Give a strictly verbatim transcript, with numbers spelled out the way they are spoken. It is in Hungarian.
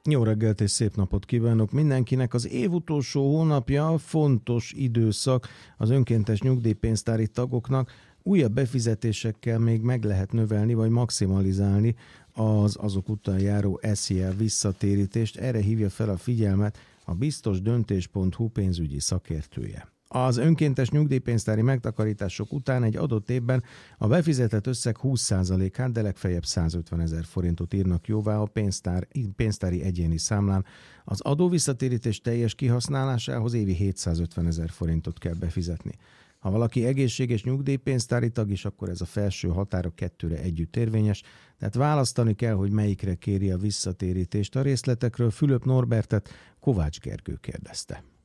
Jó reggelt és szép napot kívánok mindenkinek. Az év utolsó hónapja fontos időszak az önkéntes nyugdíjpénztári tagoknak. Újabb befizetésekkel még meg lehet növelni vagy maximalizálni az azok után járó es zé el visszatérítést. Erre hívja fel a figyelmet a biztosdöntés pont hu pénzügyi szakértője. Az önkéntes nyugdíjpénztári megtakarítások után egy adott évben a befizetett összeg húsz százalékát, de legfeljebb százötvenezer forintot írnak jóvá a pénztár, pénztári egyéni számlán. Az adóvisszatérítés teljes kihasználásához évi hétszázötvenezer forintot kell befizetni. Ha valaki egészséges nyugdíjpénztári tag is, akkor ez a felső határ a kettőre együtt érvényes, tehát választani kell, hogy melyikre kéri a visszatérítést. A részletekről Fülöp Norbertet Kovács Gergő kérdezte.